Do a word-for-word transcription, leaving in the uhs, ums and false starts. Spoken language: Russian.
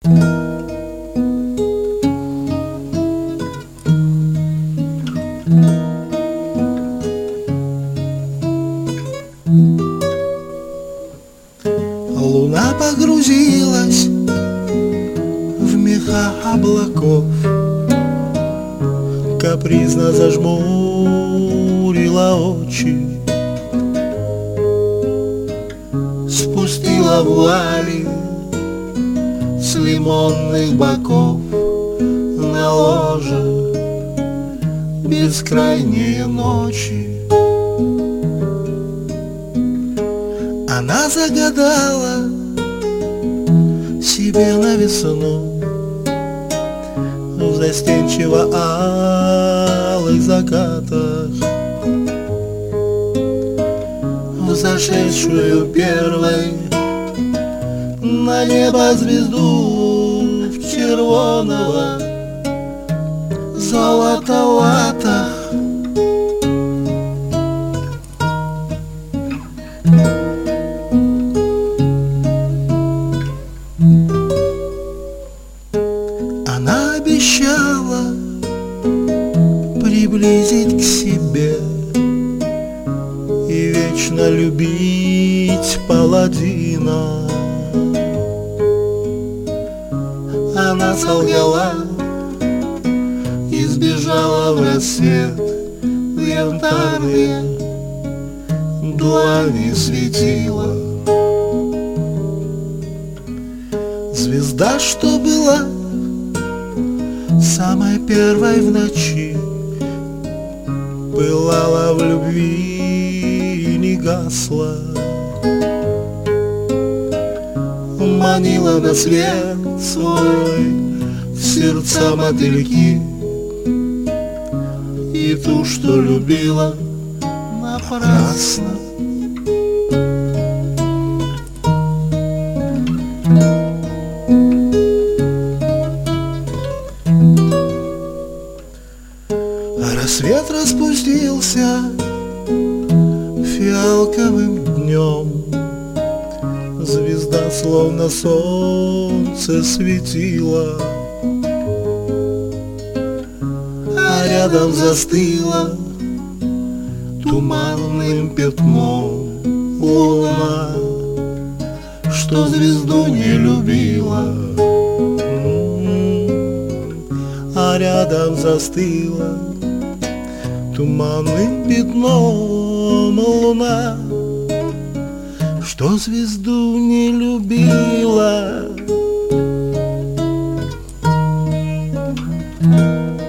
Луна погрузилась в меха облаков, капризно зажмурила очи, спустила вуали с лимонных боков на ложе бескрайние ночи. Она загадала себе на весну в застенчиво-алых закатах взошедшую первой на небо звезду в червоного золота латах. Она обещала приблизить к себе и вечно любить паладина. Она солгала и сбежала в рассвет в янтарные длани светила. Звезда, что была самой первой в ночи, пылала в любви и не гасла, манила на свет свой в сердца мотыльки, и ту, что любила, напрасно. Рассвет распустился фиалковым днем, звезда словно солнце светила, а рядом застыла туманным пятном луна, что звезду не любила, а рядом застыла туманным пятном луна, что звезду не любила.